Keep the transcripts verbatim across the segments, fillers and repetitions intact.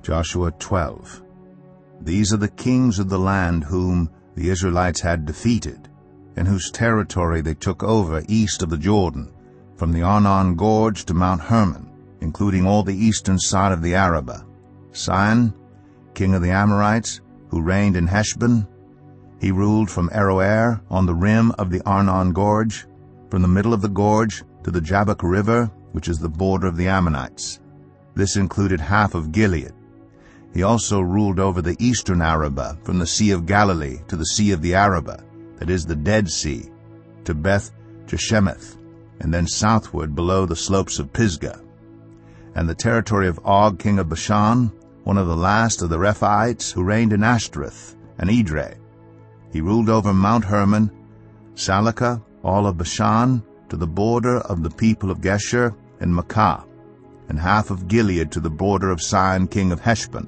Joshua twelve. These are the kings of the land whom the Israelites had defeated, and whose territory they took over east of the Jordan, from the Arnon Gorge to Mount Hermon, including all the eastern side of the Arabah. Sihon, king of the Amorites, who reigned in Heshbon. He ruled from Aroer on the rim of the Arnon Gorge, from the middle of the gorge to the Jabbok River, which is the border of the Ammonites. This included half of Gilead. He also ruled over the eastern Arabah, from the Sea of Galilee to the Sea of the Arabah, that is the Dead Sea, to Beth Jeshemeth, and then southward below the slopes of Pisgah. And the territory of Og, king of Bashan, one of the last of the Rephaites, who reigned in Ashtoreth and Edrei. He ruled over Mount Hermon, Salakah, all of Bashan, to the border of the people of Geshur and Makkah, and half of Gilead to the border of Sihon, king of Heshbon.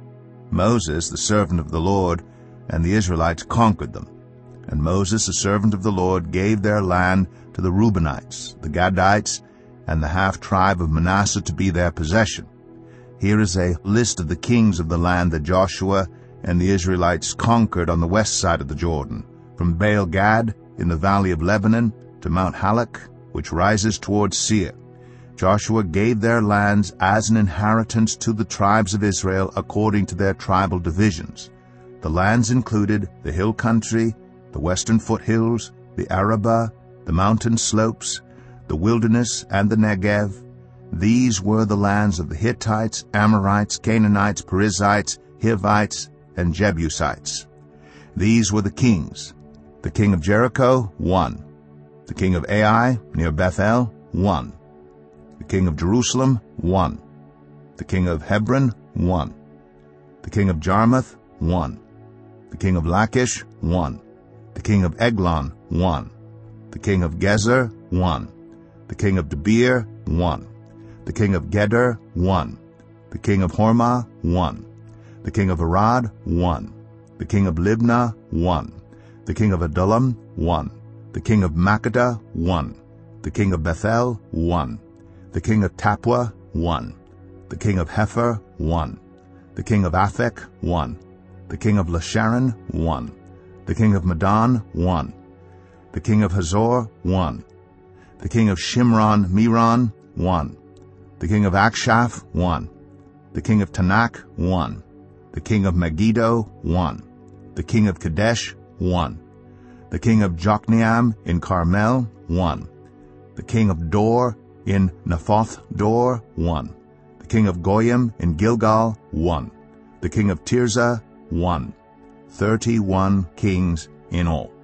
Moses, the servant of the Lord, and the Israelites conquered them. And Moses, the servant of the Lord, gave their land to the Reubenites, the Gadites, and the half-tribe of Manasseh to be their possession. Here is a list of the kings of the land that Joshua and the Israelites conquered on the west side of the Jordan, from Baal-Gad in the valley of Lebanon to Mount Halak, which rises towards Seir. Joshua gave their lands as an inheritance to the tribes of Israel according to their tribal divisions. The lands included the hill country, the western foothills, the Arabah, the mountain slopes, the wilderness, and the Negev. These were the lands of the Hittites, Amorites, Canaanites, Perizzites, Hivites, and Jebusites. These were the kings. The king of Jericho, one. The king of Ai, near Bethel, one. The king of Jerusalem, one. The king of Hebron, one. The king of Jarmuth, one. The king of Lachish, one. The king of Eglon, one. The king of Gezer, one. The king of Debir, one. The king of Geder, one. The king of Hormah, one. The king of Arad, one. The king of Libnah, one. The king of Adullam, one. The king of Makkedah, one. The king of Bethel, one. The king of Tappuah, one. The king of Hepher, one. The king of Aphek, one. The king of Lasharon, one. The king of Madon, one. The king of Hazor, one. The king of Shimron Meron, one. The king of Akshaph, one. The king of Tanakh, one. The king of Megiddo, one. The king of Kadesh, one. The king of Jokneam in Carmel, one. The king of Dor in Naphoth Dor, one. The king of Goyim in Gilgal, one. The king of Tirzah, one. Thirty-one kings in all.